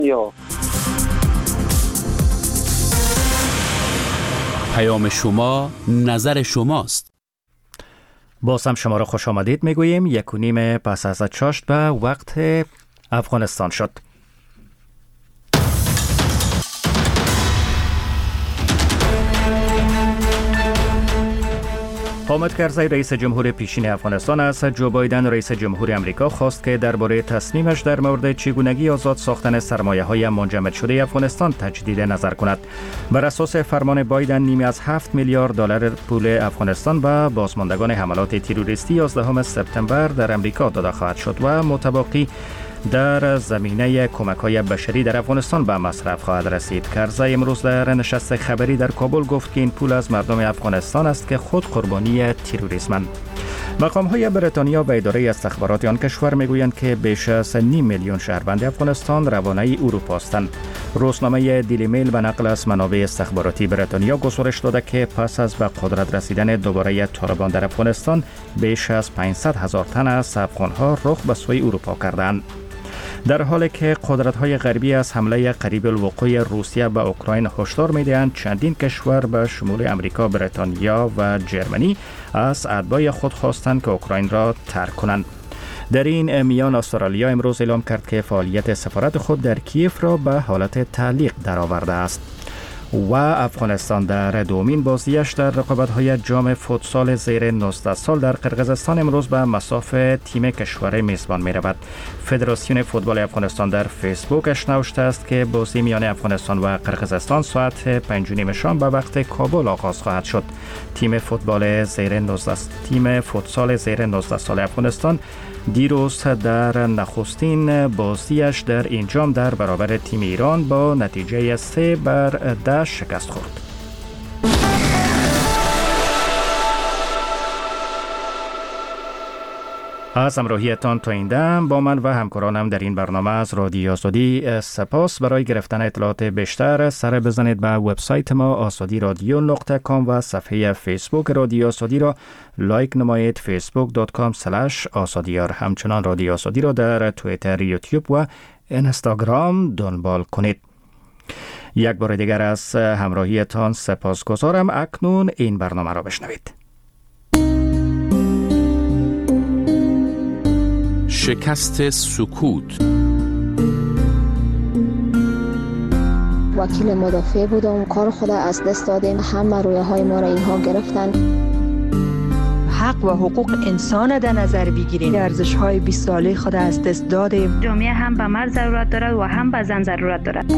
یا پیام شما نظر شماست. باز هم شما را خوش آمدید میگوییم. 1:30 پس از چاشت به وقت افغانستان شد. حامد کرزی رئیس جمهور پیشین افغانستان از جو بایدن رئیس جمهور امریکا خواست که درباره تصمیمش در مورد چگونگی آزاد ساختن سرمایه‌های منجمد شده افغانستان تجدید نظر کند. بر اساس فرمان بایدن نیمی از 7 میلیارد دلار پول افغانستان به بازماندگان حملات تروریستی 11 سپتامبر در امریکا داده خواهد شد و متباقی در زمینه کمک‌های بشری در افغانستان به مصرف خواهد رسید. کرزی امروز در نشست خبری در کابل گفت که این پول از مردم افغانستان است که خود قربانی تروریسمند. مقام‌های بریتانیا و اداره استخبارات آن کشور میگویند که بیش از 5 میلیون شهروند افغانستان روانه اروپا هستند. روزنامه دیلی میل به نقل از منابع استخباراتی بریتانیا گزارش داده که پس از به قدرت رسیدن دوباره طالبان در افغانستان بیش از 500,000 تن از افغان‌ها رخ به سوی اروپا کردند. در حالی که قدرت‌های غربی از حمله قریب الوقوع روسیه به اوکراین هشدار می‌دهند، چندین کشور به شمول امریکا، بریتانیا و جرمنی از اتباع خود خواستند که اوکراین را ترک کنند. در این میان استرالیا امروز اعلام کرد که فعالیت سفارت خود در کیف را به حالت تعلیق درآورده است. و افغانستان در دومین بازیش در رقابت‌های جام فوتسال زیر 19 سال در قرقیزستان امروز به مصاف تیم کشور میزبان می‌رود. فدراسیون فوتبال افغانستان در فیسبوکش نوشته است که بازی میان افغانستان و قرقیزستان ساعت 5:30 شام به وقت کابل آغاز خواهد شد. تیم فوتسال زیر 19 سال افغانستان دیروز در نخستین بازیش در این جام در برابر تیم ایران با نتیجه 3-10 شکست خورد. از همراهیتان تا این دم با من و همکارانم در این برنامه از رادیو آزادی سپاس. برای گرفتن اطلاعات بیشتر سر بزنید به وبسایت ما azadiradyo.com و صفحه فیسبوک رادیو آزادی را لایک نمایید facebook.com/azadiyar. همچنان رادیو آزادی را در توییتر، یوتیوب و اینستاگرام دنبال کنید. یک بار دیگر از همراهیتان سپاسگزارم. اکنون این برنامه را بشنوید. شکست سکوت. وکیل مدافع بودم، کار خود از دست دادیم، همه رویاهای ما را اینها گرفتن. حق و حقوق انسان در نظر بگیریم. ارزش‌های 20 ساله خود از دست دادیم. جامعه هم به مرد ضرورت دارد و هم به زن ضرورت دارد.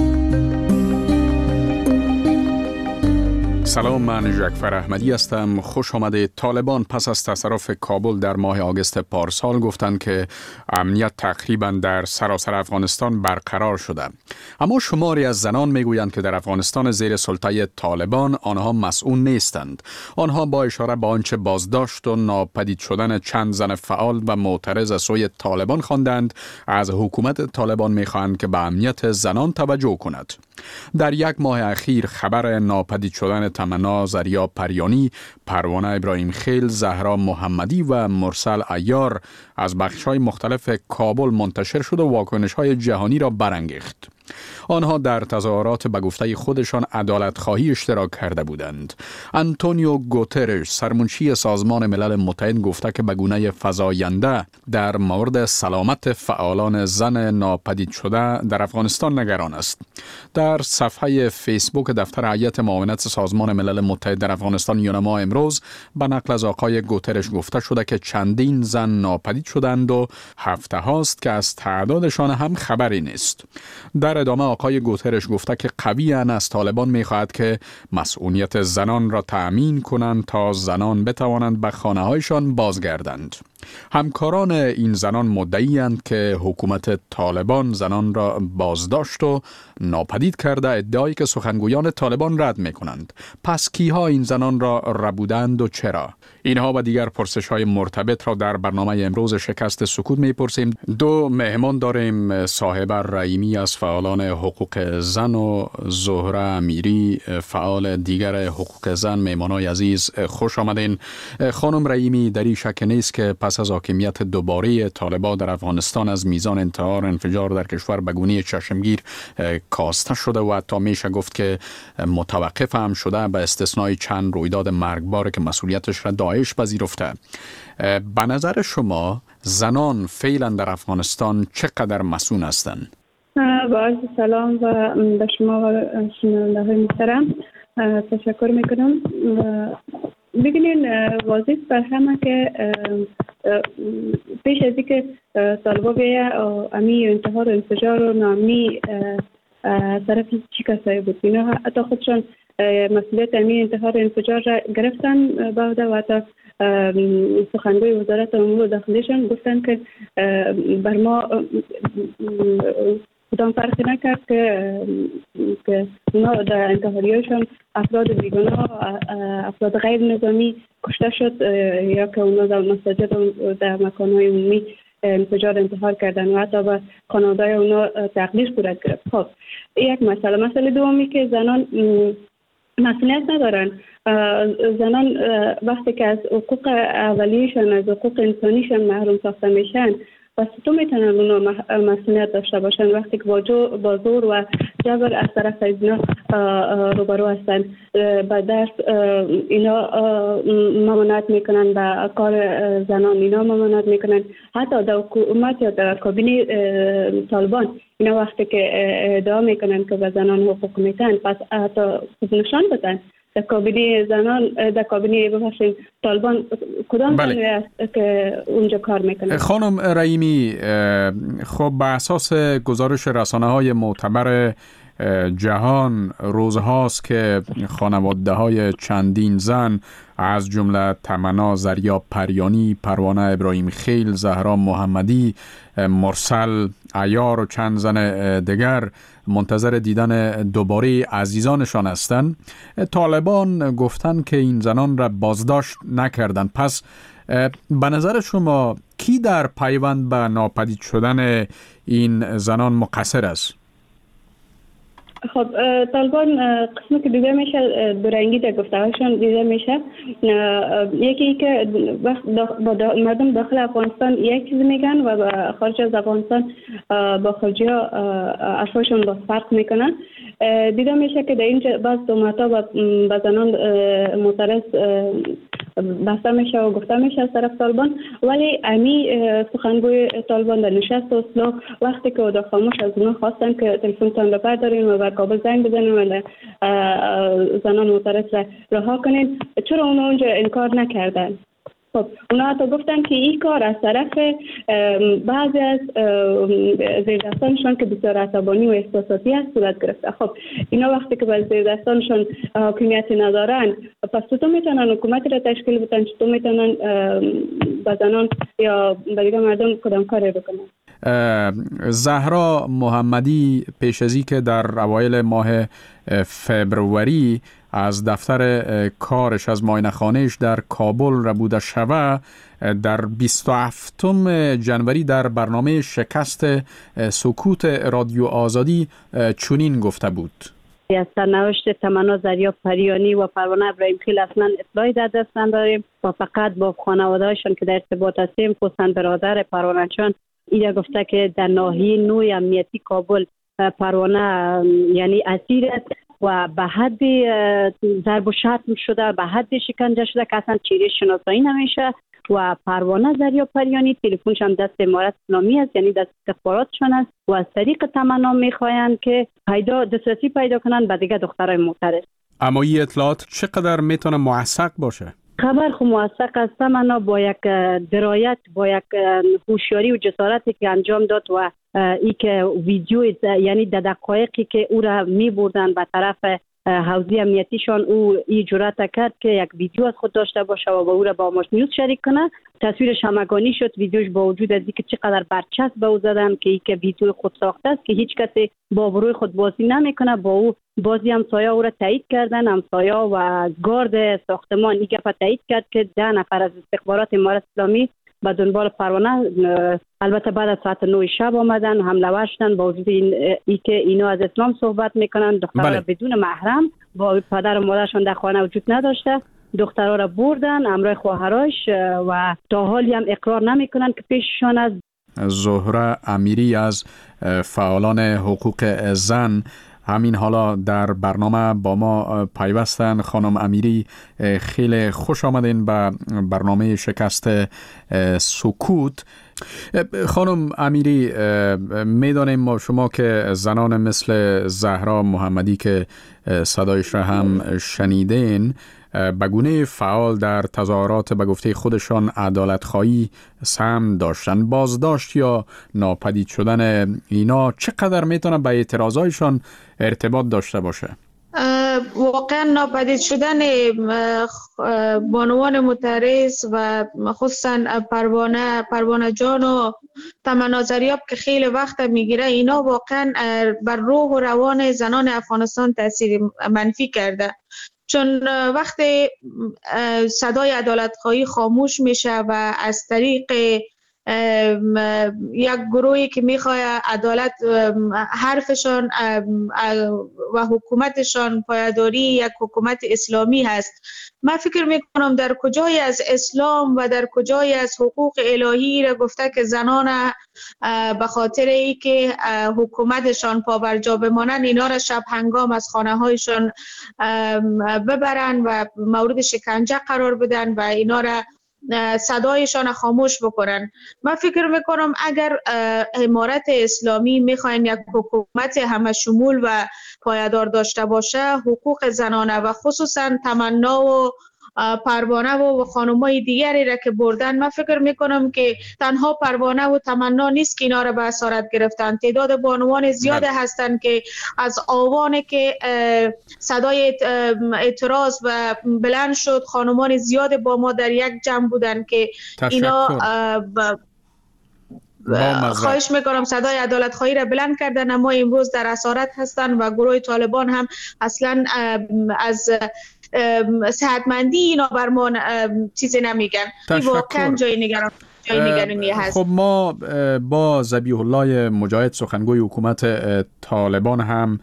سلام، من جعفر احمدی هستم. خوش آمده. طالبان پس از تصرف کابل در ماه آگوست پارسال گفتند که امنیت تقریبا در سراسر افغانستان برقرار شده. اما شماری از زنان میگویند که در افغانستان زیر سلطه طالبان آنها مسئول نیستند. آنها با اشاره به آنچه بازداشت و ناپدید شدن چند زن فعال و معترض از سوی طالبان خواندند، از حکومت طالبان میخواهند که به امنیت زنان توجه کند. در یک ماه اخیر خبر ناپدید شدن تمنا زریا پریانی، پروانه ابراهیم خیل، زهرا محمدی و مرسل عیار از بخش‌های مختلف کابل منتشر شد و واکنش‌های جهانی را برانگیخت. آنها در تظاهرات به گفته خودشان عدالت خواهی اشتراک کرده بودند. آنتونیو گوترش، سرمنشی سازمان ملل متحد، گفته که به گونه فزاینده در مورد سلامت فعالان زن ناپدید شده در افغانستان نگران است. در صفحه فیسبوک دفتر هیئت معاونت سازمان ملل متحد در افغانستان یونما امروز به نقل از آقای گوترش گفته شده که چندین زن ناپدید شدند و هفته هاست که از تعدادشان هم خبری نیست. در ادامه آقای گوترش گفته که قویاً از طالبان می‌خواهد که مسئولیت زنان را تأمین کنند تا زنان بتوانند به خانه‌هایشان بازگردند. همکاران این زنان مدعی‌اند که حکومت طالبان زنان را بازداشت و ناپدید کرده، ادعایی که سخنگویان طالبان رد می‌کنند. پس کیها این زنان را ربودند و چرا؟ اینها و دیگر پرسش‌های مرتبط را در برنامه امروز شکست سکوت می‌پرسیم. دو مهمان داریم: صاحبه رحیمی از فعالان حقوق زن و زهره امیری، فعال دیگر حقوق زن. مهمانای عزیز خوش آمدین. خانم رحیمی، در این شک نیست که پس پس از حاکمیت دوباره طالبان در افغانستان از میزان انفجار در کشور به گونه چشمگیر کاسته شده و حتی میشه گفت که متوقف هم شده، به استثنای چند رویداد مرگبار که مسئولیتش را داعش پذیرفته. به نظر شما زنان فعلا در افغانستان چقدر مسئول هستند؟ با عرض سلام و به شما و شنونده های محترم تشکر میکنم. ببینین واضح بر همه که پیش از اینکه طالبا بیایه امی انتحار و انفجار و ناامنی طرف چی کسایی بود، اینا حتی خودشان مسئولیت امی انتحار و انفجار را گرفتن بعد و حتی سخنگوی وزارت امور داخلیشان گفتن که بر ما کدام فرقی نکرد که اونا در انتحاریاشان افراد بیگناه، افراد غیر نظامی کشته شد یا که اونا در مساجد و در مکانهای عمومی انتحار کردن و حتی به خانواده‌های اونا تقدیر صورت گرفت. خب یک مسئله دومی که زنان مسئولیت ندارن. زنان وقتی که از حقوق اولیشان، از حقوق انسانیشان محروم ساخته میشن، پس تو میتونن اونا مسئولیت داشته باشن وقتی که با زور و جبر از طرف اینا روبرو هستن. به درس اینا ممانعت میکنن، به کار زنان اینا ممانعت میکنن، حتی در حکومت یا در کابینه طالبان اینا وقتی که ادعا میکنن که به زنان حقوق میتن، پس حتی خوب نشان بدن در کابینه زنان، در کابینه ببخشید طالبان کدام زنی است که اونجا کار میکنه؟ خانم رحیمی، خب به اساس گزارش رسانه‌های معتبر جهان روزهاست که خانواده‌های چندین زن از جمله تمنا زریا پریانی، پروانه ابراهیم خیل، زهرا محمدی، مرسل عیار و چند زن دیگر منتظر دیدن دوباره عزیزانشان هستند. طالبان گفتند که این زنان را بازداشت نکردند. پس به نظر شما کی در پیوند به ناپدید شدن این زنان مقصر است؟ خب طالبان قسمی که دیده میشه دورنگی در گفته‌هاشون دیده میشه. یکی که مردم داخل افغانستان یک چیز میگن و خارج از افغانستان با خارجی ها حرفاشون با فرق میکنن. دیده میشه که در اینجا بعض تهمت‌ها به زنان معترض بسته میشه و گفته میشه از طرف طالبان، ولی امی سخنگوی طالبان در نشست اصلاح وقتی که اودا خاموش از اونها خواستن که تلفنتان رو بردارین و بر کابل زنگ بزنین و زنان معترض را رها کنین، چرا اونا اونجا انکار نکردن؟ خب اونا حتی گفتن که این کار از طرف بعضی از زیردستانشان که بسیار عصبانی و احساساتی هست صورت گرفته. خب اینا وقتی که به زیردستانشان حاکمیتی ندارن، پس تو میتونن حکومتی را تشکیل بدن، تو میتونن به زنان یا به دیگه مردم کدام کاری بکنن. زهرا محمدی پیش از این که در اوایل ماه فبروری از دفتر کارش، از معاینه‌خانه‌اش در کابل را بوده شوه، در 27 جنوری در برنامه شکست سکوت رادیو آزادی چنین گفته بود: از سرنوشت تمنا زریا پریانی و پروانه ابراهیم خیل اصلا اطلاعی در دست نداریم و فقط با خانواده‌هاشون که در ارتباط هستیم، خصوصا برادر پروانه چون ایده گفته که در ناحیه نوی امنیتی کابل پروانه یعنی اسیر است و به حد ضرب و شتم شده، به حد شکنجه شده که اصلا چهره شناسایی نمیشه و پروانه زریا پریانی تلفنش هم دست امارت اسلامی است، یعنی دست استخباراتشان است و از طریق تمنا میخواین که دسترسی پیدا کنن به دیگه دخترای معترض. اما این اطلاعات چقدر میتونه موثق باشه؟ خبر خو موثق است. تمنا با یک درایت، با یک هوشیاری و جسارتی که انجام داد و ای که ویدیو یعنی در دقایقی که او را می بردن به طرف حوزه امنیتیشان، او ای جرأت کرد که یک ویدیو از خود داشته باشه و با او را با آماش نیوز شریک کنه. تصویرش همگانی شد. ویدیوش با وجود از اینکه چقدر برچسب به او زدن که ای که ویدیو خود ساخته است که هیچ کسی با آبروی خود بازی نمیکنه، با او بازی همسایه او را تایید کردن. همسایه و گارد ساختمان این گپ تایید کرد که 10 نفر از استخبارات امارت اسلامی به دنبال پروانه، البته بعد از ساعت 9 شب آمدن حمله ور شدن، با وجود این که اینا از اسلام صحبت میکنن، دختر بدون محرم با پدر و مادرشان در خانه وجود نداشته دخترها را بردن همراه خواهرش و تا حالی هم اقرار نمیکنن که پیششان از. زهره امیری از فعالان حقوق زن همین حالا در برنامه با ما پیوستن. خانم امیری، خیلی خوش آمدین به برنامه شکست سکوت. خانم امیری، میدانیم ما شما که زنان مثل زهرا محمدی که صدایش را هم شنیدین به گونه فعال در تظاهرات به گفته خودشان عدالت‌خواهی سهم داشتن. بازداشت یا ناپدید شدن اینا چقدر میتونه به اعتراضایشان ارتباط داشته باشه؟ واقعا ناپدید شدن بانوان معترض و خصوصا پروانه جان و تمنا زریاب که خیلی وقت میگیره، اینا واقعا بر روح و روان زنان افغانستان تاثیر منفی کرده. چون وقتی صدای عدالت‌خواهی خاموش میشه و از طریق یک گروهی که میخواد عدالت حرفشان و حکومتشان پایداری یک حکومت اسلامی هست، من فکر میکنم در کجای از اسلام و در کجای از حقوق الهی را گفته که زنان به خاطر ای که حکومتشان پابرجا بمانند اینا را شب هنگام از خانه هایشان ببرن و مورد شکنجه قرار بدن و اینا را صدایشان خاموش بکنن. من فکر میکنم اگر امارت اسلامی میخواین یک حکومت همه شمول و پایدار داشته باشه، حقوق زنانه و خصوصا تمنا و پروانه و خانمای دیگری را که بردن، من فکر میکنم که تنها پروانه و تمنا نیست که اینا را به اسارت گرفتن. تعداد بانوان زیاده هستند که از آوانی که صدای اعتراض و بلند شد، خانمان زیاد با ما در یک جمع بودن که اینا خواهش میکنم صدای عدالت خواهی را بلند کردن، اما امروز در اسارت هستند و گروه طالبان هم اصلا از صحتمندی اینا برمان چیزی نمیگن. این واقعا جای نگرانی هست. خب ما با ذبیح الله مجاهد سخنگوی حکومت طالبان هم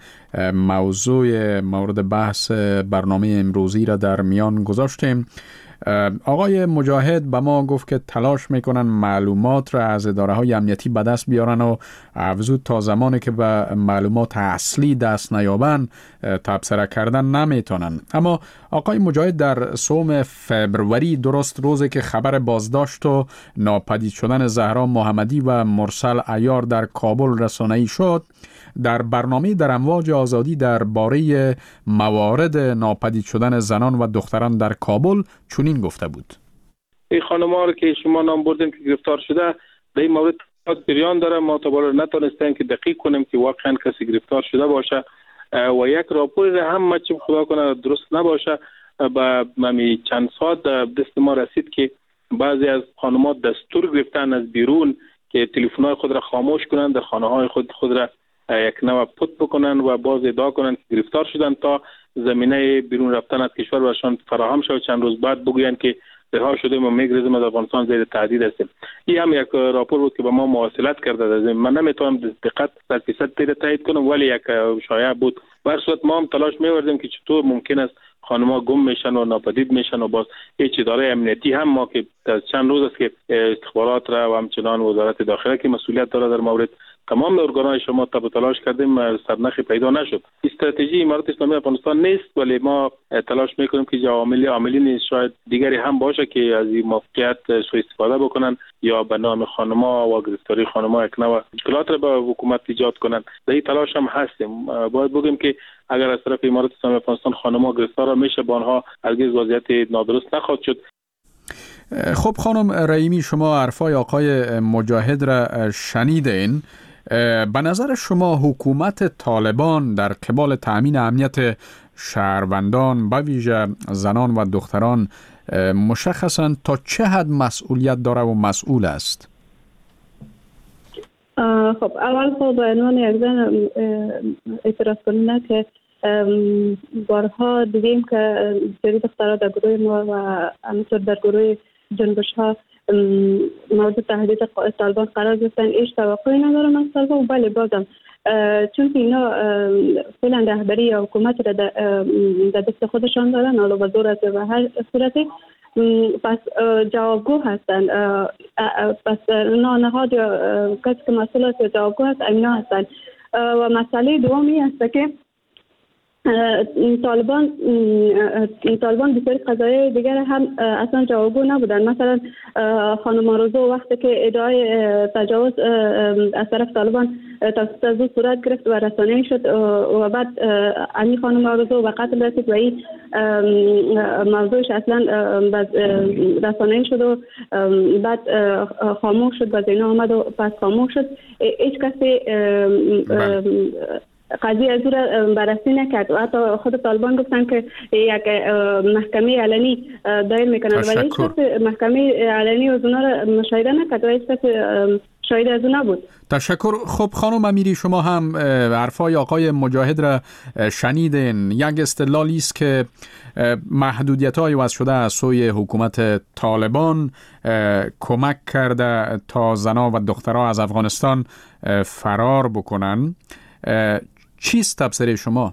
موضوع مورد بحث برنامه امروزی را در میان گذاشتیم. آقای مجاهد به ما گفت که تلاش میکنن معلومات را از اداره‌های امنیتی به دست بیارن و افزود تا زمانی که به معلومات اصلی دست نیابن تبصره کردن نمیتونن. اما آقای مجاهد در سوم فبروری، درست روزی که خبر بازداشت و ناپدید شدن زهرا محمدی و مرسل عیار در کابل رسانه‌ای شد، در برنامه در امواج آزادی درباره موارد ناپدید شدن زنان و دختران در کابل چنین گفته بود: این خانم‌ها رو که شما نام بردیم که گرفتار شده، در این مورد جریان داره. ما تا بالا نتونستیم که دقیق کنیم که واقعا کسی گرفتار شده باشه و یک راپور هم ما چه خدا کنه درست نباشه. با چند ساعت دست ما رسید که بعضی از خانم‌ها دستور گرفتن از بیرون که تلفن‌های خود را خاموش کنند، در خانه‌های خود را یک نوع پت بکنن و باز ادعا کنن که گرفتار شدن تا زمینه بیرون رفتن از کشور برشان فراهم شود. چند روز بعد بگویند که رها شدیم و میگریزیم از افغانستان زیر تهدید هستیم. این هم یک راپور بود که با ما مواصلت کرده. من نمیتونم دقت 100% تایید کنم، ولی یک شایعه بود. به هر صورت ما هم تلاش می‌کردیم که چطور ممکن است خانم‌ها گم میشن و ناپدید میشن و باز هیچ اداره امنیتی هم ما که چند روز است که استخبارات را و همچنان وزارت داخله که مسئولیت داره در مورد تمام ارگان‌های شما تلاش کردیم، سرنخی پیدا نشد. استراتژی امارت اسلامی افغانستان نیست، ولی ما تلاش میکنیم که عاملین شاید دیگری هم باشه که از این موقعیت سوء استفاده بکنن یا به نام خانم‌ها و گرفتاری خانم‌ها یک نوع مشکلات را به حکومت ایجاد کنن. در این تلاش هم هستیم. باید بگیم که اگر از طرف امارت اسلامی افغانستان خانم‌ها گرفتار میشه، با آنها هرگز وضعیت نادرست نخواهد شد. خب خانم رحیمی، شما حرفای آقای مجاهد را شنیدین. به نظر شما حکومت طالبان در قبال تأمین امنیت شهروندان به ویژه زنان و دختران مشخصاً تا چه حد مسئولیت داره و مسئول است؟ خب اول به عنوان یک زن اعتراض کننده که بارها دیدیم که بسیاری دخترها در گروه ما و همینطور در گروه جنبش ها مورد تهدید طالبان قرار گرفتن. هیچ توقعی ندارم از طالبان، ولی بازم چون که اینا فعلا رهبری یا حکومت را در دست خودشان دارن، حالا به زور است و هر صورتی، پس جوابگو هستند. پس نهاد یا کسی که مسئول است جوابگو هست اینا هستند. و مسئله دومی است که طالبان بسیاری قضایای دیگر هم اصلا جوابگو نبودن. مثلا خانم آرزو وقتی که ادعای تجاوز از طرف طالبان توسط از او صورت گرفت و رسانه‌ای شد و بعد امی خانم آرزو به قتل رسید و این موضوعش اصلا رسانه‌ای شد و بعد خاموش شد و زینا آمد و پس خاموش شد. هیچ کسی قضیه از او را بررسی نکرد و حتی خود طالبان گفتن که یک محکمه علنی دایر میکنن ولی هیچ کسی محکمه علنی از اونا را مشاهده نکرد و هیچ کسی شاهد از او نبود. تشکر. خب خانم امیری، شما هم حرفای آقای مجاهد را شنیدین. یک استدلالی است که محدودیت‌های وضع شده از سوی حکومت طالبان کمک کرده تا زنان و دخترها از افغانستان فرار بکنن. چیست تفسیر شما؟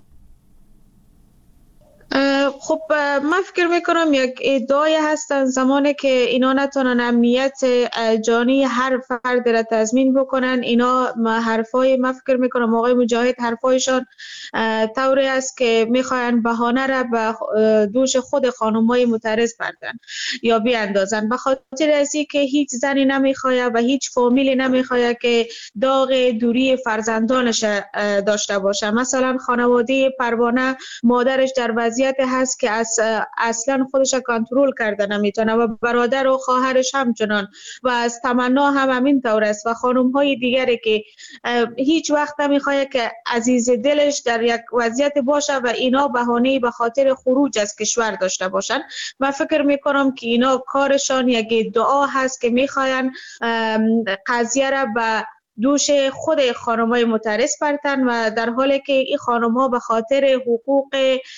خب من فکر میکنم یک ادعای هستن زمانی که اینا نتونن امنیت جانی هر فرد را تضمین بکنن. اینا حرفای من فکر میکنم آقای مجاهد حرفایشان طوری است که میخواین بهانه را به دوش خود خانم‌های معترض بردن یا بیاندازن، به خاطر از اینکه هیچ زنی نمیخواد و هیچ فامیلی نمیخواد که داغ دوری فرزندانش داشته باشه. مثلا خانواده پروانه مادرش در وضعیت هست که اصلا خودش کنترل کرده نمیتونه و برادر و خواهرش همچنان و از تمنا هم همین طور است و خانم های دیگری که هیچ وقت نمیخواد که عزیز دلش در یک وضعیت باشه و اینا بهانه به خاطر خروج از کشور داشته باشن. من فکر میکنم که اینا کارشان یک دعا هست که میخواین قضیه را به دوش خود خانم‌های معترض پرتن و در حالی که این خانم‌ها به خاطر حقوق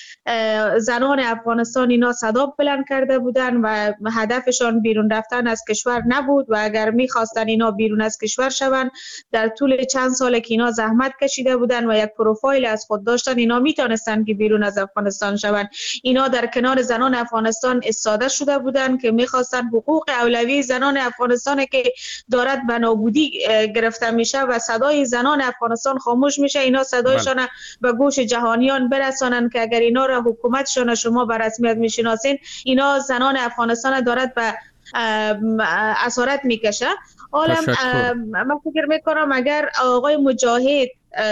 زنان افغانستان اینا صدا بلند کرده بودن و هدفشان بیرون رفتن از کشور نبود و اگر می‌خواستن اینا بیرون از کشور شوند در طول چند سال که اینا زحمت کشیده بودن و یک پروفایل از خود داشتن اینا میتونستن که بیرون از افغانستان شوند. اینا در کنار زنان افغانستان ایستاده شده بودن که می‌خواستن حقوق اولوی زنان افغانستان که دارد به نابودی گرفته میشه و صدای زنان افغانستان خاموش میشه، اینا صدایشان به گوش جهانیان برسانن که اگر اینا را حکومتشان شما به رسمیت میشناسین اینا زنان افغانستان دارد به اسارت میکشه. حالا من فکر میکنم اگر آقای مجاهد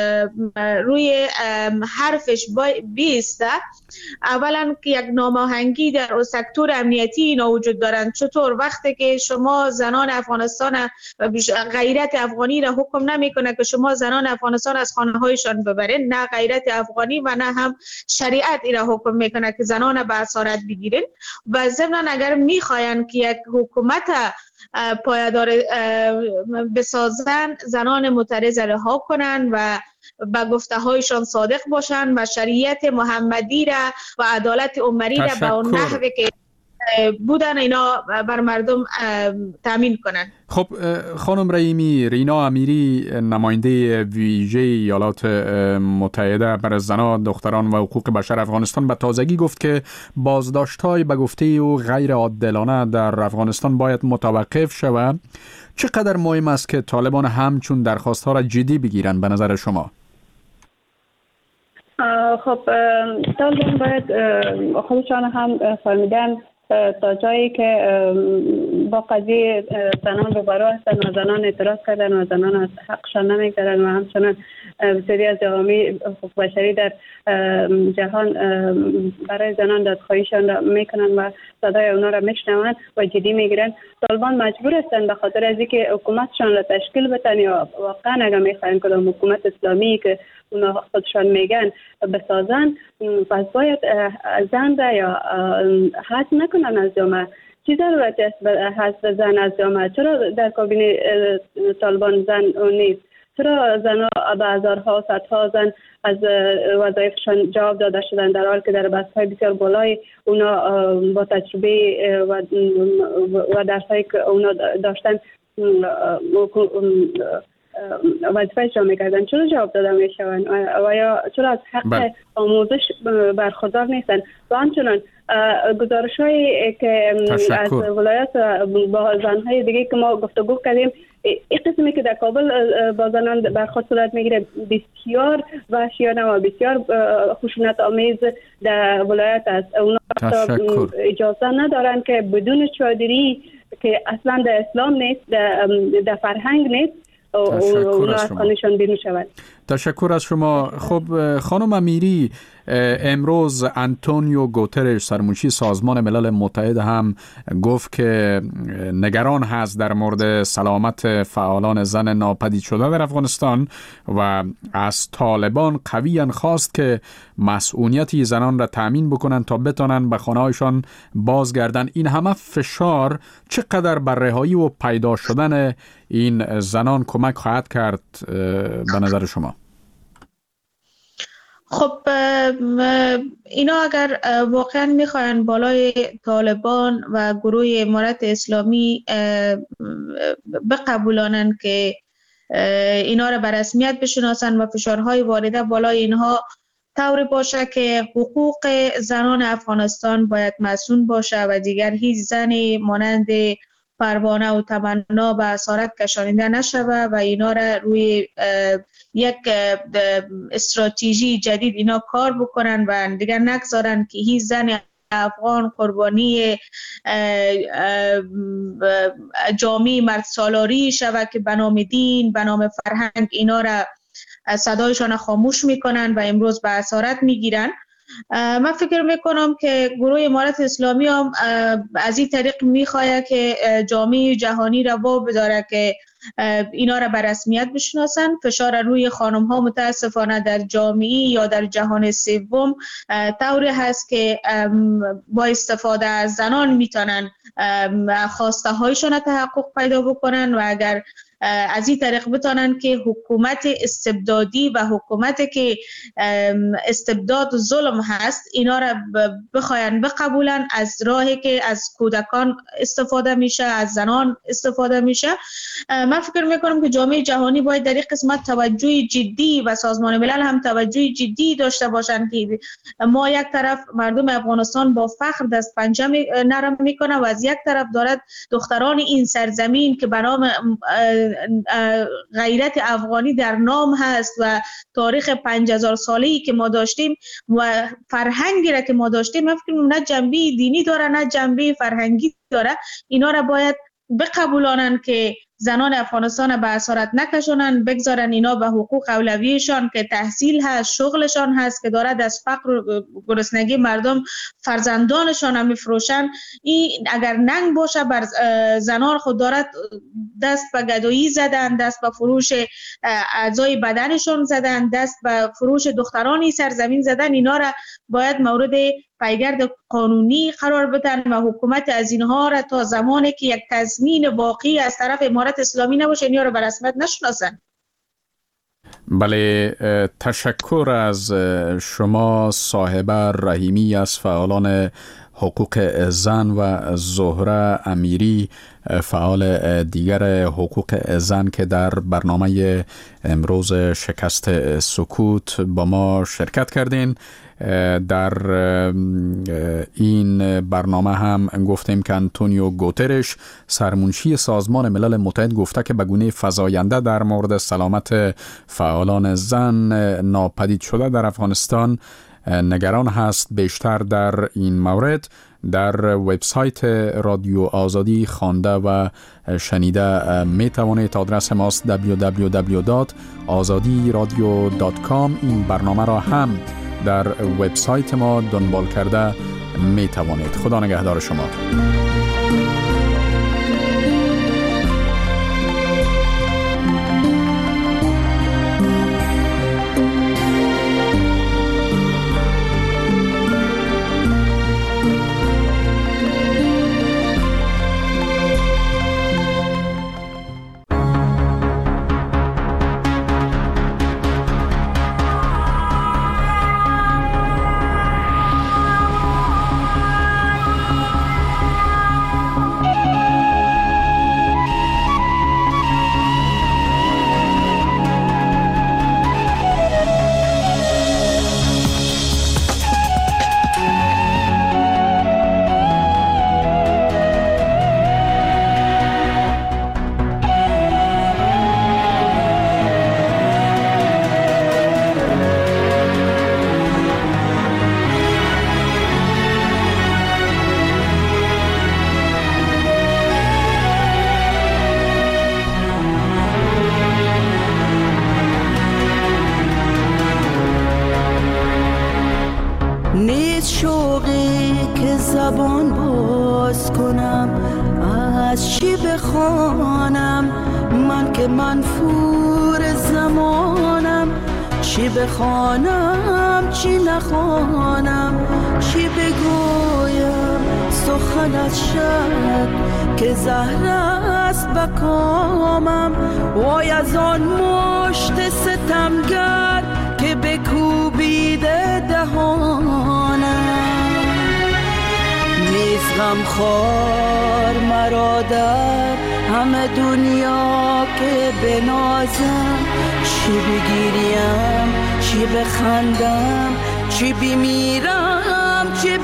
روی حرفش بیسته، اولا که یک ناماهنگی در سکتور امنیتی اینا وجود دارند. چطور وقتی که شما زنان افغانستان غیرت افغانی را حکم نمیکنه که شما زنان افغانستان از خانه هایشان ببرین، نه غیرت افغانی و نه هم شریعت این را حکم میکنه که زنان به اسارت بگیرین. و ضمن اگر میخواین که یک حکومت پایدار بسازن، زنان معترض رها کنن و به گفته هایشان صادق باشن و شریعت محمدی را و عدالت عمری را به اون نحوی که بودن اینا بر مردم تامین کنن. خب خانم رحیمی، رینا امیری نماینده ویژه ایالات متحده برای زنان، دختران و حقوق بشر افغانستان به تازگی گفت که بازداشت‌های به گفته او غیر عادلانه در افغانستان باید متوقف شود. چقدر مهم است که طالبان همچون درخواست‌ها را جدی بگیرن به نظر شما؟ خب طالبان باید خودشان هم فهمیدن تا جایی که با قضیه زنان روبرو هستن و زنان اعتراض کردن و زنان از حقشان نمیگذارن و همچنان بسیاری از جوامع حقوق بشری در جهان برای زنان دادخواهیشان میکنن و صدای اونا را میشنون و جدی میگیرن. طالبان مجبور هستن به خاطر از اینکه حکومتشان را تشکیل بدن یا واقعا اگر میخواین کدام حکومت اسلامی که اونا خودشان میگن بسازن، پس باید زن را یا حذف نکنن از جامعه. چی ضرورت است حذف زن از جامعه؟ چرا در کابینه طالبان زن نیست؟ چرا زنها به هزارها صدها زن از وظایفشان جواب داده شدن در حالی که در بست‌های بسیار بالای اونا با تجربه و درسایی که اونا داشتن وظیفه اجرا میکردن، چرا جواب داده میشوند و یا چرا از حق آموزش برخوردار نیستن؟ و همچنان گزارش‌هایی که از ولایت با زنهای دیگه که ما گفتگو کردیم، این قسمی که در کابل با زنان برخورد صورت میگیره بسیار وحشیانه و بسیار خشونت آمیز در ولایت است. اونا اجازه ندارن که بدون چادری که اصلا در اسلام نیست، در فرهنگ نیست، اونا از خانه‌شان بیرون شوند. تشکر از شما. خب خانم امیری، امروز آنتونیو گوترش سرمنشی سازمان ملل متحد هم گفت که نگران هست در مورد سلامت فعالان زن ناپدید شده در افغانستان و از طالبان قویاً خواست که مسئولیت زنان را تأمین بکنن تا بتونن به خانه‌هایشان بازگردن. این همه فشار چقدر بر رهایی و پیدا شدن این زنان کمک خواهد کرد به نظر شما؟ خب اینا اگر واقعا میخواین بالای طالبان و گروه امارت اسلامی بقبولانن که اینا را به رسمیت بشناسن و فشارهای وارده بالای اینها طوری باشه که حقوق زنان افغانستان باید مسئول باشه و دیگر هیچ زنی مانند پروانه و تمنا به اسارت کشانیده نشوه و اینا را روی یک استراتژی جدید اینا کار بکنن و دیگر نگذارن که هیچ زن افغان قربانی جامعه مرد سالاری شود که به نام دین، به نام فرهنگ اینا را صدایشان خاموش میکنن و امروز به اسارت میگیرن. من فکر میکنم که گروه امارت اسلامی هم از این طریق میخواد که جامعه جهانی را بداره که اینا را به رسمیت بشناسن. فشار روی خانم ها متاسفانه در جامعه یا در جهان سوم طوری هست که با استفاده از زنان میتونن خواسته هایشان تحقق پیدا بکنن و اگر از این طریق بتونن که حکومت استبدادی و حکومت که استبداد ظلم هست اینا را بخواین بقبولن، از راهی که از کودکان استفاده میشه، از زنان استفاده میشه. من فکر میکنم که جامعه جهانی باید در این قسمت توجه جدی و سازمان ملل هم توجه جدی داشته باشند که ما یک طرف مردم افغانستان با فخر دست پنجه نرم میکنه و از یک طرف دارد دختران این سرزمین که به نام غیرت افغانی در نام هست و تاریخ 5000 ساله‌ای که ما داشتیم و فرهنگی را که ما داشتیم، من فکر می‌کنم نه جنبه دینی داره نه جنبه فرهنگی داره، اینا را باید بقبولانن که زنان افغانستان به اسارت نکشونن، بگذارن اینا به حقوق اولویشان که تحصیل هست، شغلشان هست که دارد از فقر و گرسنگی مردم فرزندانشان هم میفروشن. این اگر ننگ باشه بر زنان خود دارد دست به گدایی زدن، دست به فروش اعضای بدنشان زدن، دست به فروش دخترانی سرزمین زدن، اینا را باید مورد پیگرد قانونی قرار بدن و حکومت از اینها را تا زمانی که یک تضمین واقعی از طرف امارت اسلامی نباشه اینا را به رسمیت نشناسن. بله، تشکر از شما صاحبه رحیمی از فعالان حقوق زن و زهره امیری فعال دیگر حقوق زن که در برنامه امروز شکست سکوت با ما شرکت کردین. در این برنامه هم گفتیم که آنتونیو گوترش سرمنشی سازمان ملل متحد گفته که به گونه فزاینده در مورد سلامت فعالان زن ناپدید شده در افغانستان نگران هست. بیشتر در این مورد در وبسایت رادیو آزادی خوانده و شنیده می توانید. آدرس ماست www.azadiradio.com. این برنامه را هم در وبسایت ما دنبال کرده می توانید. خدا نگهدار شما. نیست شوقی که زبان باز کنم، از چی بخوانم من که منفور زمانم، چی بخوانم چی نخوانم، چی بگویم سخن از شب که زهر است بکامم، وای از آن مشت ستمگر که بکوبیده دهانم، نیست غمخوار مرا در همه دنیا که بنازم، چی بگیریم چی بخندم، چی بمیرم چی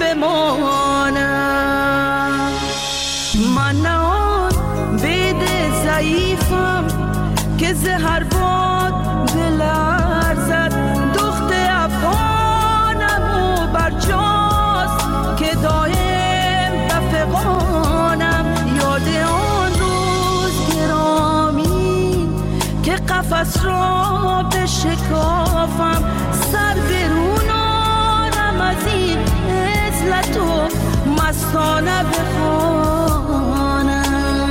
بمانم، من نه آن بید ضعیفم که زهر باد بلرزد، دخت افغانم و برجاست که دایم بفغانم، یاد آن روز گرامی که قفس را بشکافم، سر برون آرم از این عزلت و مستانه بخوانم.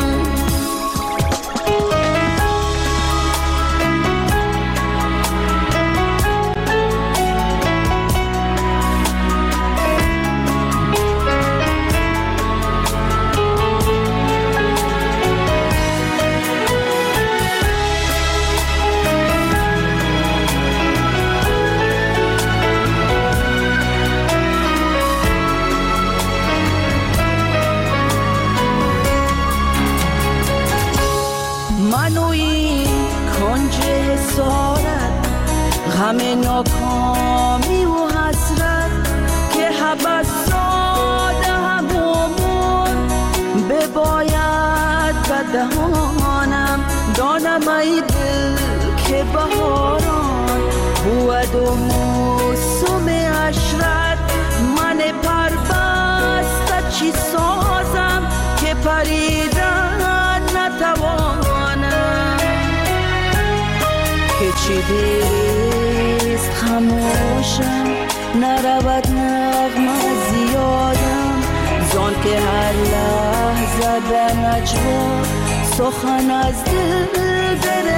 غم ناکامی و حسرت که حبس ساده همون بباید بدهانم، دانم ای دل که بهاران بود و موسم عشرت، من پربسته چی سازم که پریدن نتوانم، که چی دیست خموشم نرود نغمه زیادم، زان که هر لحظه به نجوا سخن از دل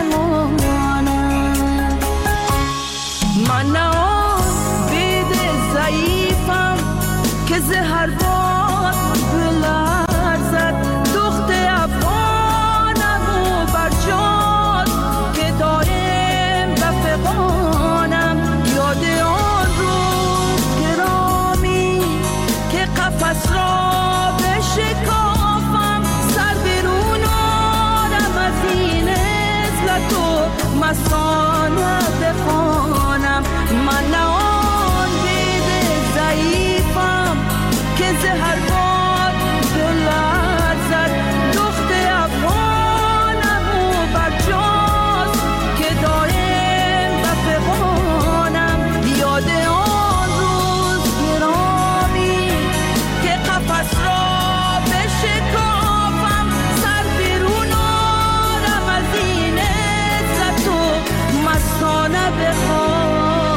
برمانم، من نه آن بید ضعیفم که زهر باد بلرزد، دخت افغانم و برجاست که دایم بفغانم، یاد آن روز گرامی که قفس را بشکافم، سر برون آرم از این عزلت و مستانه بخوانم، من نه آن بید ضعیفم که زهر باد بلرزد، دخت افغانم و برجاست که دایم بفغانم، یاد آن روز گرامی که قفس را بشکافم، سر برون آرم از این عزت و مستانه بخوانم.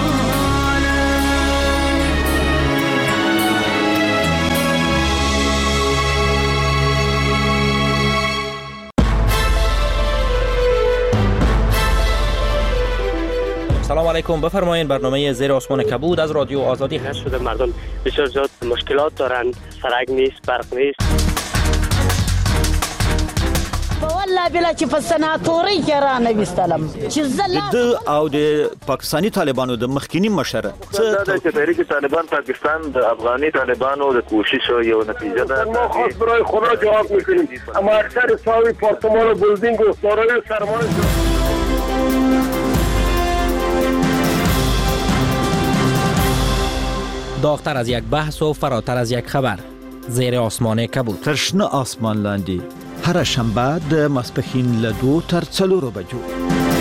سلام علیکم، بفرمایید. برنامه زیر آسمان کبود از رادیو آزادی هست. شده مردم بسیار زیاد مشکلات دارند، سرک نیست، برق نیست. والله بلا چې په سناتوري کې را نه وستلم چې زله د او د پاکستاني طالبانو د مخکینی مشره څه د تحریک طالبان پاکستان د افغاني طالبانو د کوشش یو نتیجه ده. ما خاص برای خدا جواب میکنیم، اما اکثر ساوی پارتمان و بلدینگ و سارای سرمایه داغتر از یک بحث و فراتر از یک خبر، زیر آسمان کبود. ترشنه آسمان لاندی هر شنبه د ماسپښین له 2 تر 4 بجو